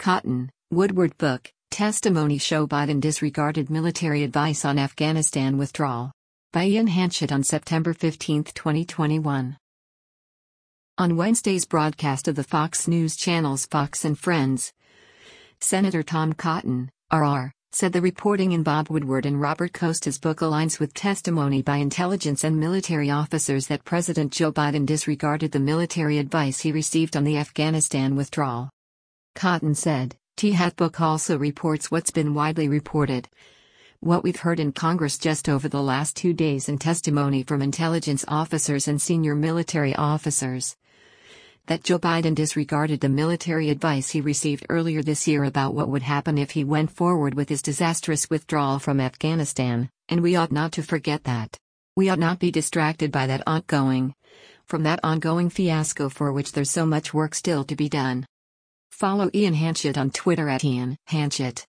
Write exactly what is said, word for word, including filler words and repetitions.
Cotton, Woodward book, testimony show Biden disregarded military advice on Afghanistan withdrawal. By Ian Hanchett on September fifteenth, twenty twenty-one. On Wednesday's broadcast of the Fox News channel's Fox and Friends, Senator Tom Cotton, R R, said the reporting in Bob Woodward and Robert Costa's book aligns with testimony by intelligence and military officers that President Joe Biden disregarded the military advice he received on the Afghanistan withdrawal. Cotton said, T-Hat book also reports what's been widely reported. What we've heard in Congress just over the last two days in testimony from intelligence officers and senior military officers. That Joe Biden disregarded the military advice he received earlier this year about what would happen if he went forward with his disastrous withdrawal from Afghanistan, and we ought not to forget that. We ought not be distracted by that ongoing, from that ongoing fiasco for which there's so much work still to be done. Follow Ian Hanchett on Twitter at Ian Hanchett.